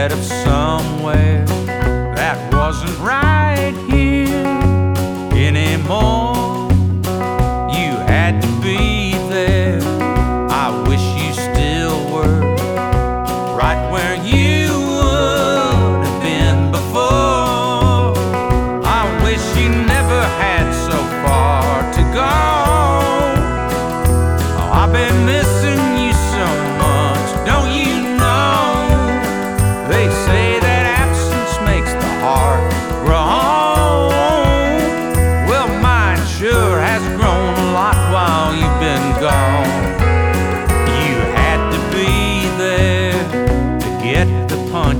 instead of somewhere that wasn't right here anymore. You had to be there. I wish you still were right where you would have been before. I wish you never had so far to go. Oh, I've been missing you so much, don't you know? They say